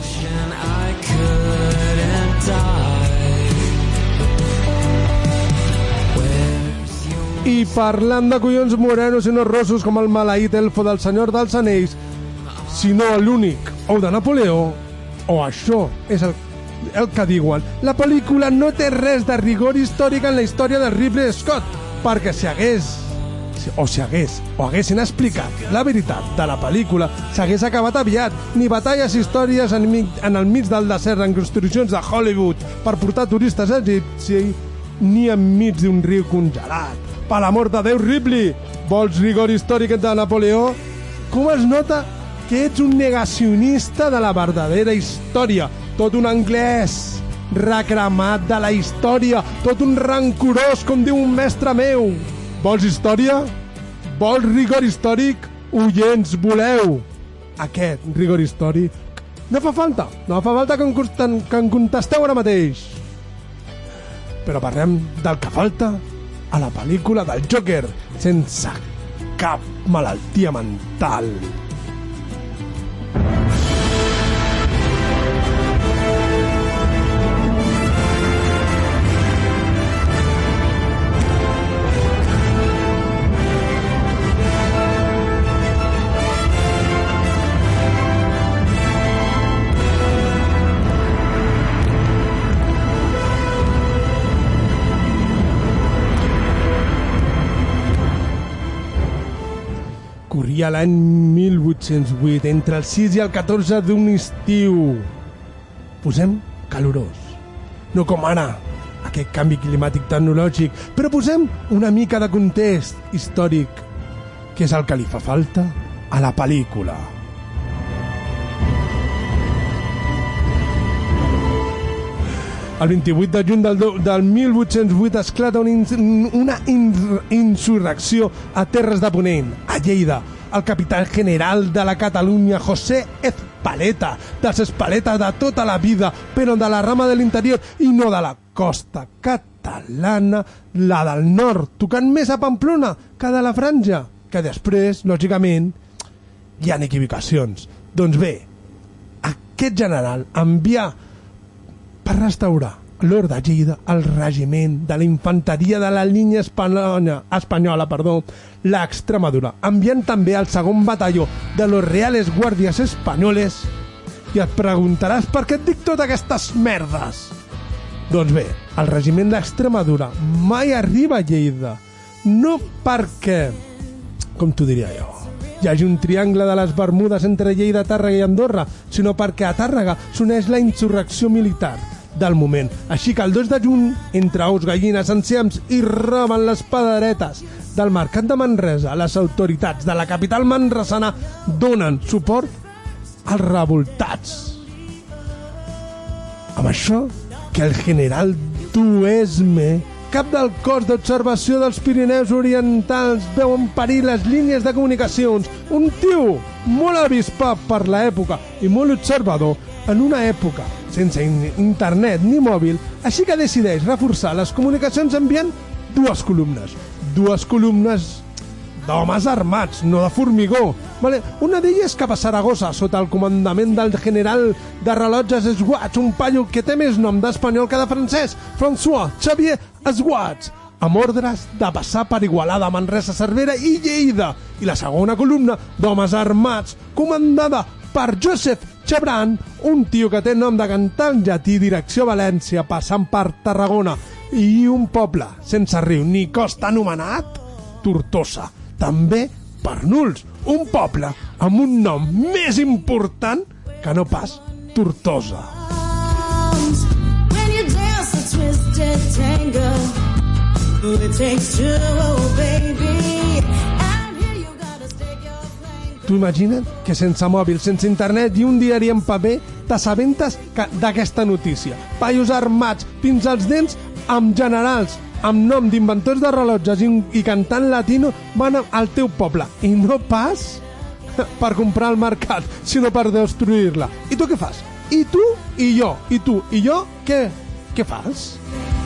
Speaker 3: I parlant de collons morenos i no rossos com el maleït elfo del Senyor dels Anells, sinó l'únic ou de Napoleó, o això és el, el que diuen, la pel·lícula no té res de rigor històric en la història de Ridley Scott, perquè si hagués, o si hagués, o haguessin explicat la veritat de la pel·lícula, s'hagués acabat aviat, ni batalles històries en, en el mig del desert en construccions de Hollywood per portar turistes egipcis, ni enmig d'un riu congelat. Per l'amor de Déu, Ripley, vols rigor històric de Napoleó? Com es nota que ets un negacionista de la verdadera història, tot un anglès recremat de la història, tot un rancorós, com diu un mestre meu. Vols història? Vols rigor històric? Oients, voleu aquest rigor històric? No fa falta, no fa falta que en, que en contesteu ara mateix. Però parlem del que falta a la pel·lícula del Joker, sense cap malaltia mental. havia l'any mil vuit-cents vuit, entre el sis i el catorze d'un estiu. Posem calorós. No com ara, aquest canvi climàtic tecnològic, però posem una mica de context històric, que és el que li fa falta a la pel·lícula. El vint-i-vuit de juny del, del mil vuit-cents vuit esclata una, in, una in, insurrecció a Terres de Ponent, a Lleida. El capità general de la Catalunya, José Ezpaleta, dels Ezpaleta de tota la vida, però de la rama de l'interior i no de la costa catalana, la del nord, tocant més a Pamplona que de la Franja, que després, lògicament, hi ha equivocacions. Doncs bé, aquest general envia per restaurar l'Hort de Lleida el regiment de la infanteria de la línia espanyola, espanyola perdó, l'Extremadura, enviant també el segon batalló de los Reales Guàrdies Espanyoles. I et preguntaràs per què et dic totes aquestes merdes. Doncs bé, el regiment d'Extremadura mai arriba a Lleida, no perquè, com t'ho diria jo, hi hagi un triangle de les Bermudes entre Lleida, Tàrrega i Andorra, sinó perquè a Tàrrega s'uneix la insurrecció militar del moment. Així que el dos de juny, entre ous, gallines, enciams i roben les padaretes del mercat de Manresa, les autoritats de la capital manresana donen suport als revoltats. Amb això, que el general Duesme, cap del cos d'observació dels Pirineus Orientals, veu en perill les línies de comunicacions. Un tio molt avispat per l'època i molt observador en una època sense internet ni mòbil, així que decideix reforçar les comunicacions enviant dues columnes. Dues columnes d'homes armats, no de formigó. Vale? Una d'elles cap a Saragossa, sota el comandament del general de rellotges Esguats, un paio que té més nom d'espanyol que de francès, François Xavier Esguats, amb ordres de passar per Igualada, Manresa, Cervera i Lleida. I la segona columna d'homes armats, comandada per Joseph Chabran, un tio que té nom de cantant llatí, direcció València, passant per Tarragona, i un poble sense riu ni costa anomenat Tortosa, també per nuls, un poble amb un nom més important que no pas Tortosa. Tu imagina't que sense mòbil, sense internet i un diari en paper t'assabentes d'aquesta notícia. Paios armats fins als dents amb generals, amb nom d'inventors de rellotges i, i cantant latino van al teu poble. I no pas per comprar al mercat, sinó per destruir-la. I tu què fas? I tu i jo. I tu i jo què, què fas?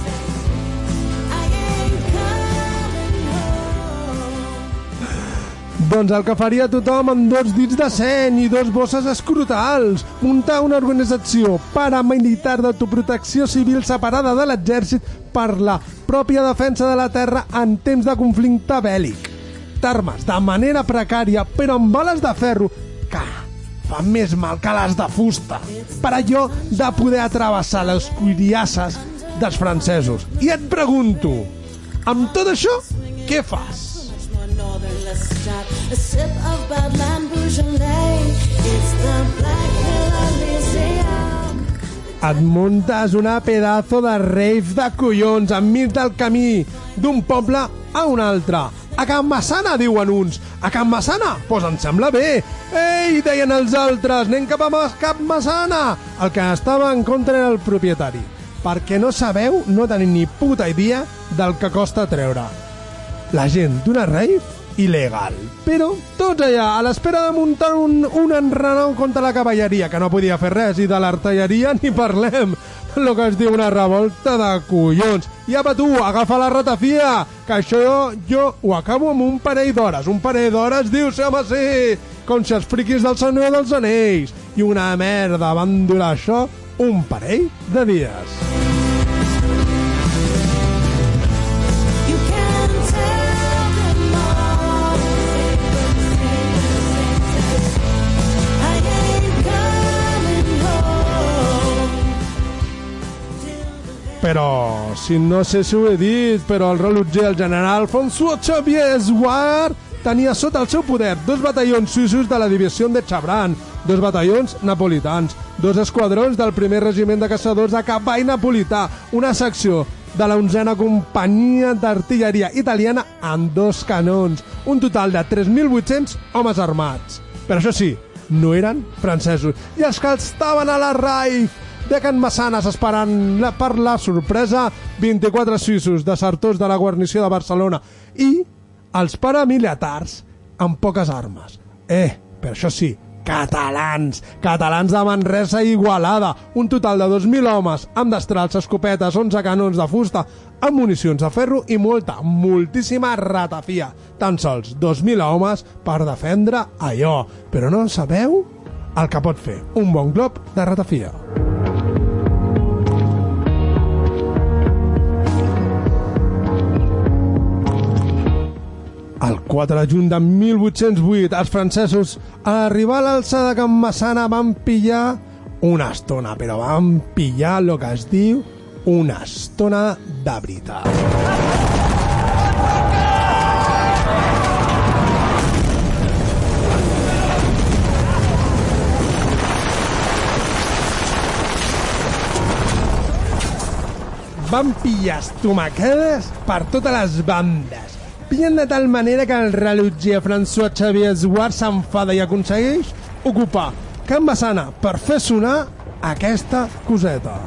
Speaker 3: Doncs el que faria tothom amb dos dits de seny i dos bosses escrotals, muntar una organització paramilitar d'autoprotecció civil separada de l'exèrcit per la pròpia defensa de la terra en temps de conflicte bèl·lic. T'armes de manera precària, però amb bales de ferro, que fan més mal que les de fusta, per allò de poder atrevessar les cuiriasses dels francesos. I et pregunto, amb tot això, què fas? Et muntes una pedazo de rave de collons enmig del camí d'un poble a un altre. A Can Massana, diuen uns. A Can Massana? Doncs pues em sembla bé. Ei, deien els altres, anem cap a Can Massana. El que estava en contra era el propietari. Perquè no sabeu, no tenim ni puta idea del que costa treure la gent d'una rave il·legal. Però tots allà, a l'espera de muntar un, un enrenou contra la cavalleria, que no podia fer res, i de l'artilleria ni parlem. El que es diu una revolta de collons. I apa tu, agafa la ratafia, que això jo, jo ho acabo amb un parell d'hores. Un parell d'hores, diu, sí, home, sí, com si els friquis del Senyor dels Anells. I una merda, van durar això un parell de dies. Però, si no sé si ho he dit, però el rellotger, el general François Xavier Esguard, tenia sota el seu poder dos batallons suïssos de la divisió de Chabran, dos batallons napolitans, dos esquadrons del primer regiment de caçadors a cavall napolità, una secció de la onzena companyia d'artilleria italiana amb dos canons, un total de tres mil vuit-cents homes armats. Però això sí, no eren francesos, i els que estaven a la Raif de Can Massanes esperant la, per la sorpresa, vint-i-quatre suïssos desertors de la guarnició de Barcelona i els paramilitars amb poques armes. Eh, per això sí, catalans, catalans de Manresa i Igualada, un total de dos mil homes amb destrals, escopetes, onze canons de fusta, amb municions de ferro i molta, moltíssima ratafia. Tan sols dos mil homes per defendre allò. Però no sabeu el que pot fer un bon glob de ratafia. El quatre de juny de mil vuit-cents vuit, els francesos, a arribar a l'alçada de Can Massana, van pillar una estona, però van pillar el que es diu una estona de veritat. Van pillar estomacades per totes les bandes. Pillen de tal manera que el rellotger François Xavier Esguard s'enfada i aconsegueix ocupar Can Massana per fer sonar aquesta coseta.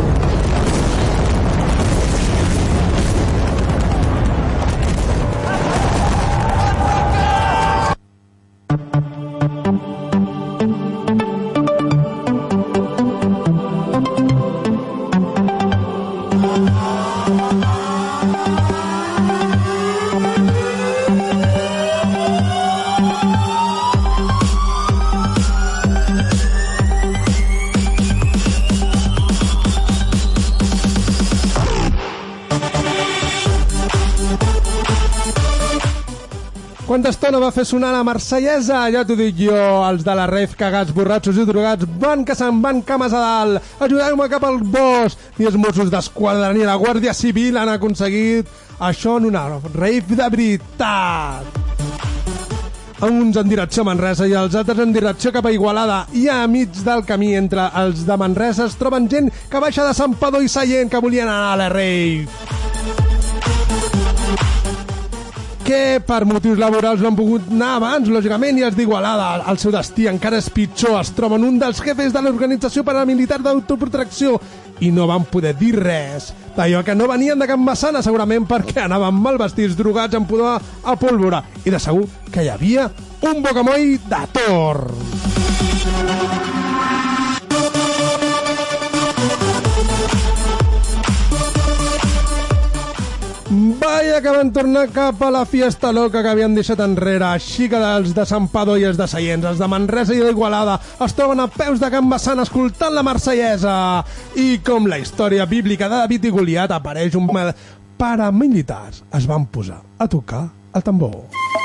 Speaker 3: Quanta estona va fer sonar la marsellesa? Ja t'ho dic jo, els de la ref cagats, borratxos i drogats van que se'n van cames a dalt. Ajudeu-me cap al bosc. Ni els Mossos d'Esquadra ni la Guàrdia Civil han aconseguit això en una rave de veritat. Uns en direcció a Manresa i els altres en direcció cap a Igualada. I a mig del camí entre els de Manresa es troben gent que baixa de Santpedor i Sallent que volien anar a la rave. Que per motius laborals no han pogut anar abans, lògicament, i els d'Igualada. El seu destí encara és pitjor. Es troben un dels jefes de l'organització paramilitar d'autoprotecció i no van poder dir res d'allò que no venien de Can Massana, segurament perquè anaven mal vestits, drogats, amb pudor a pólvora, i de segur que hi havia un bocamoll de tor. Vaya que van tornar cap a la fiesta loca que havien deixat enrere, així que els de Santpedor i els de Sallent, els de Manresa i d'Igualada, es troben a peus de Can Massana escoltant la marsellesa. I com la història bíblica de David i Goliat apareix un paramilitars, es van posar a tocar el tambor.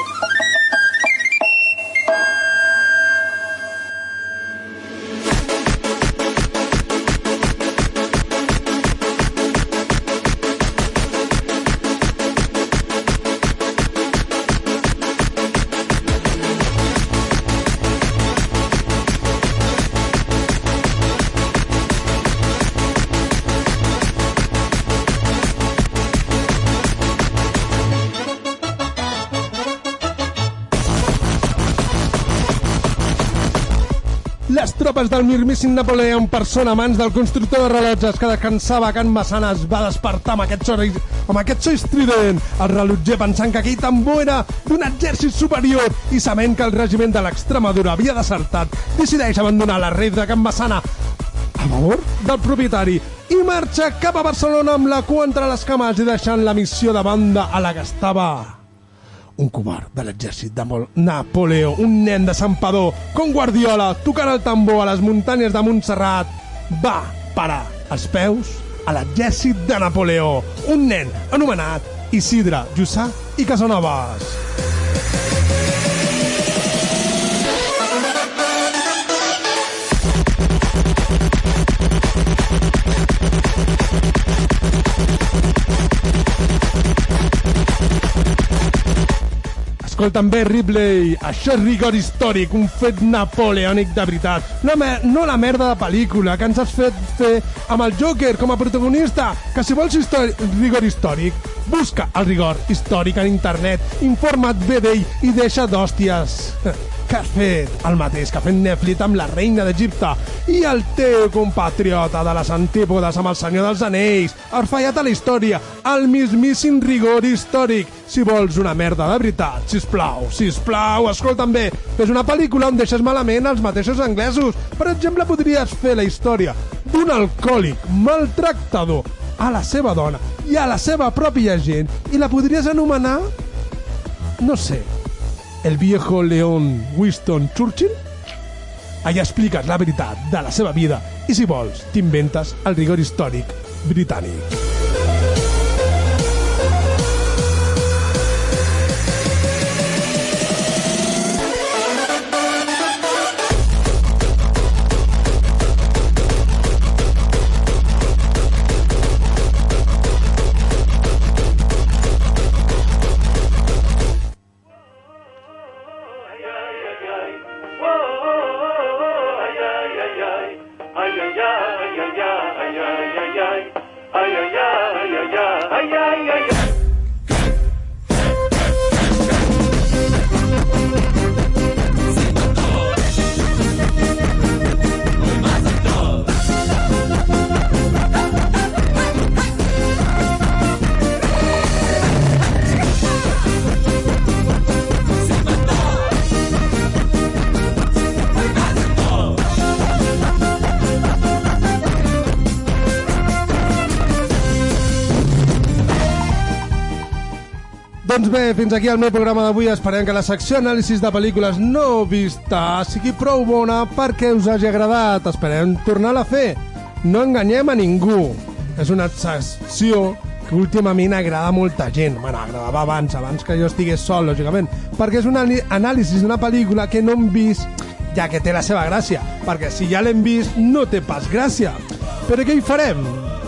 Speaker 3: Les tropes del mirmíssim Napoleó en persona a mans del constructor de rellotges que descansava a Can Massana es va despertar amb aquest so, amb aquest so estrident. El rellotger, pensant que aquell tambor era d'un exèrcit superior i sabent que el regiment de l'Extremadura havia desertat, decideix abandonar la rave de Can Massana a favor del propietari i marxa cap a Barcelona amb la cua entre les cames i deixant la missió de banda a la que estava un covard de l'exèrcit de Napoleó, un nen de Santpedor, com Guardiola, tocant el tambor a les muntanyes de Montserrat, va parar els peus a l'exèrcit de Napoleó, un nen anomenat Isidre Jussà i Casanovas. Escolta'm bé, Ripley, això és rigor històric, un fet napoleònic de veritat. No, no la merda de pel·lícula que ens has fet fer amb el Joker com a protagonista, que si vols histori rigor històric, busca el rigor històric en internet, informa't bé d'ell i deixa d'hòsties. Que has fet el mateix que ha fet Netflix amb la reina d'Egipte i el teu compatriota de les antípodes amb el senyor dels anells. Has fallat a la història, el mismíssim rigor històric. Si vols una merda de veritat, sisplau, sisplau, escolta'm bé, fes una pel·lícula on deixes malament els mateixos anglesos. Per exemple, podries fer la història d'un alcohòlic maltractador a la seva dona i a la seva pròpia gent i la podries anomenar, no sé, el viejo león Winston Churchill? Allà expliques la veritat de la seva vida i, si vols, t'inventes el rigor històric britànic. Doncs bé, fins aquí el meu programa d'avui. Esperem que la secció anàlisis de pel·lícules no vista sigui prou bona perquè us hagi agradat. Esperem tornar-la a fer. No enganyem a ningú. És una secció que últimament agrada a molta gent. Bueno, agradava abans, abans que jo estigués sol, lògicament. Perquè és un anàlisi d'una pel·lícula que no hem vist, ja que té la seva gràcia. Perquè si ja l'hem vist, no té pas gràcia. Però què hi farem?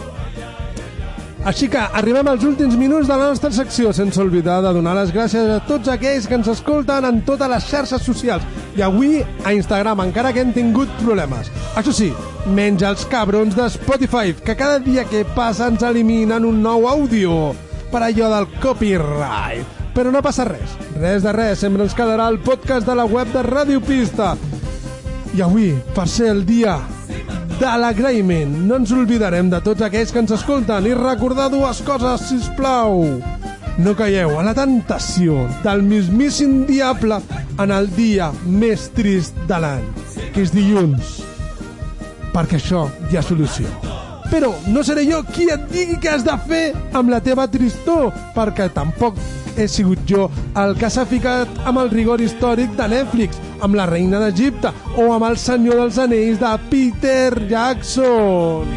Speaker 3: Així que arribem als últims minuts de la nostra secció, sense oblidar de donar les gràcies a tots aquells que ens escolten en totes les xarxes socials i avui a Instagram, encara que hem tingut problemes. Això sí, menys els cabrons de Spotify, que cada dia que passa ens eliminen un nou àudio per allò del copyright. Però no passa res, res de res, sempre ens quedarà el podcast de la web de Ràdio Pista. I avui, per ser el dia de l'agraïment, no ens oblidarem de tots aquells que ens escolten i recordar dues coses, sisplau. No caieu a la tentació del mismíssim diable en el dia més trist de l'any, que és dilluns, perquè això hi ha solució. Però no seré jo qui et digui què has de fer amb la teva tristor, perquè tampoc he sigut jo el que s'ha ficat amb el rigor històric de Netflix, amb la reina d'Egipte o amb el senyor dels anells de Peter Jackson.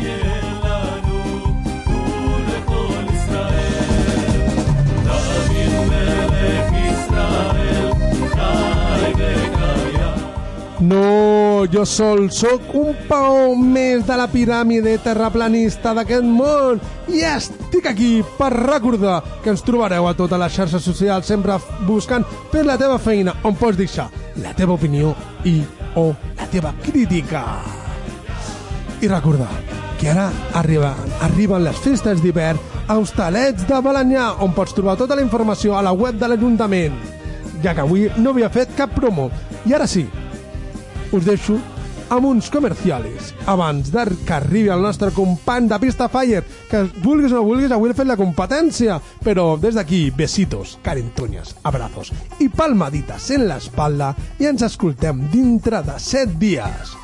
Speaker 3: No, jo sol sóc un paó més de la piràmide terraplanista d'aquest món i estic aquí per recordar que ens trobareu a totes les xarxes socials sempre buscant per la teva feina on pots deixar la teva opinió i o la teva crítica. I recordar que ara arriben, arriben les festes d'hivern a Hostalets de Balanyà, on pots trobar tota la informació a la web de l'Ajuntament, ja que avui no havia fet cap promo. I ara sí, us deixo amb uns comercials abans de que arribi el nostre company de Pista Fire, que vulguis o no vulguis avui he fet la competència, però des d'aquí besitos, carentoñas, abrazos i palmaditas en l'espalda i ens escoltem dintre de set dies.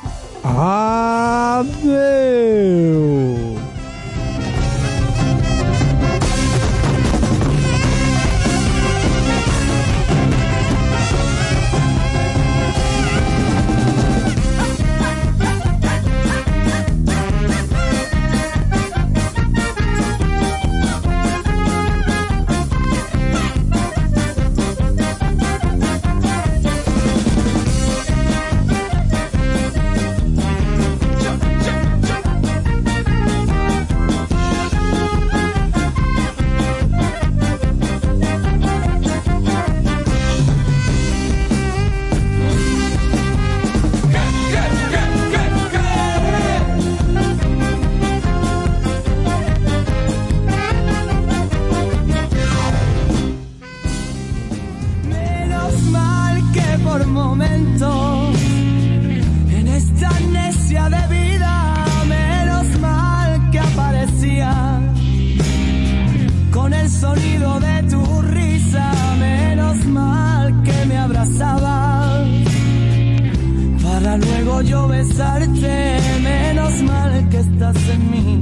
Speaker 3: Adeu!
Speaker 10: sonido de tu risa. Menos mal que me abrazabas para luego yo besarte. Menos mal que estás en mí.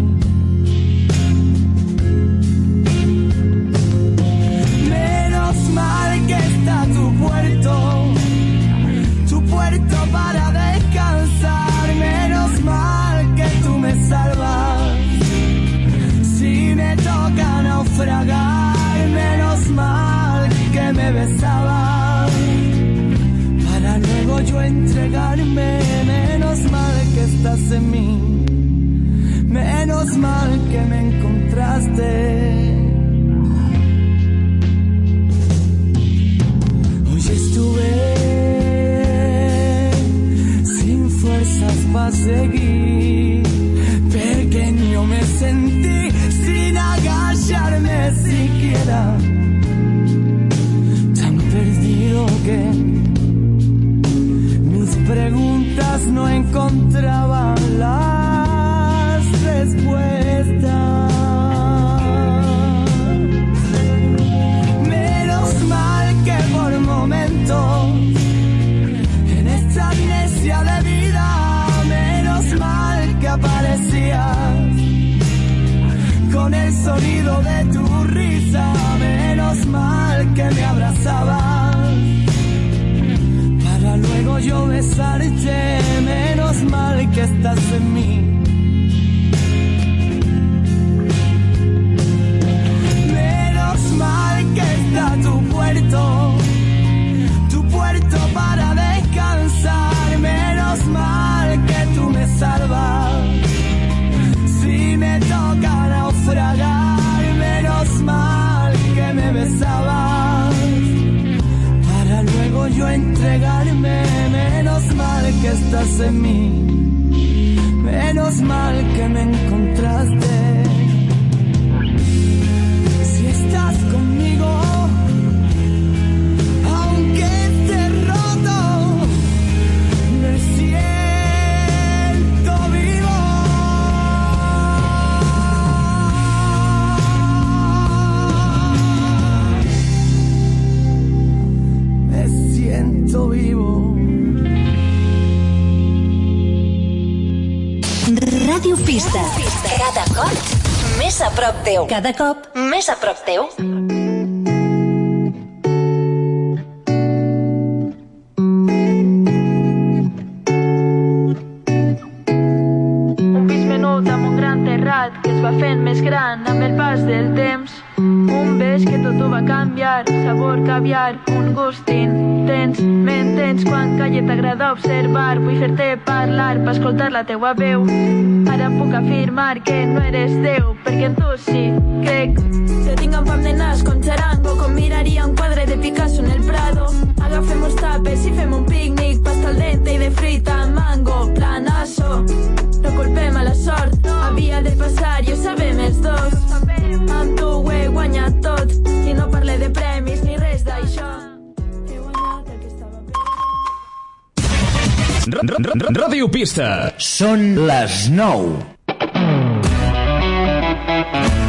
Speaker 10: Menos mal que está tu puerto, tu puerto para descansar. Menos mal que tú me salvas si me toca naufragar. Menos mal que me besabas para luego yo entregarme. Menos mal que estás en mí. Menos mal que me encontraste. Hoy estuve sin fuerzas para seguir. Pequeño me sentí sin agacharme siquiera. Tan perdido que mis preguntas no encontraban las respuestas. Menos mal que por momentos en esta amnesia de vida, menos mal que aparecías con el sonido de tu risa. Menos mal que me abrazabas para luego yo besarte. Menos mal que estás en mí. Menos mal que está tu puerto, tu puerto para descansar. Menos mal que tú me salvas si me toca naufragar. Menos mal que me besabas para luego yo entregarme. Menos mal que estás en mí. Menos mal que me encontraste. Si estás conmigo, aunque esté roto, me siento vivo. Me siento vivo.
Speaker 11: Ràdio Pista. Cada cop més a prop teu. Cada cop més a prop teu.
Speaker 12: Un pis menut amb un gran terrat que es va fent més gran amb el pas del temps. Un bes que tot ho va canviar, sabor caviar, un gust intens. M'entens quan calla t'agrada observar. Vull fer-te parlar per escoltar la teua veu. Ara puc afirmar que no eres Déu, perquè en tu sí crec.
Speaker 13: Te tinc amb fam de nas com charango, com miraria un quadre de Picasso en el Prado. Agafem uns tapes i fem un pícnic, pasta al dente i de fruita amb mango, planasso. No culpem a la sort, havia de passar i ho sabem els dos. Amb tu ho he guanyat tot i no parle de premis ni res d'això. He guanyat el que estava bé.
Speaker 2: Ràdio Pista. Són les nou.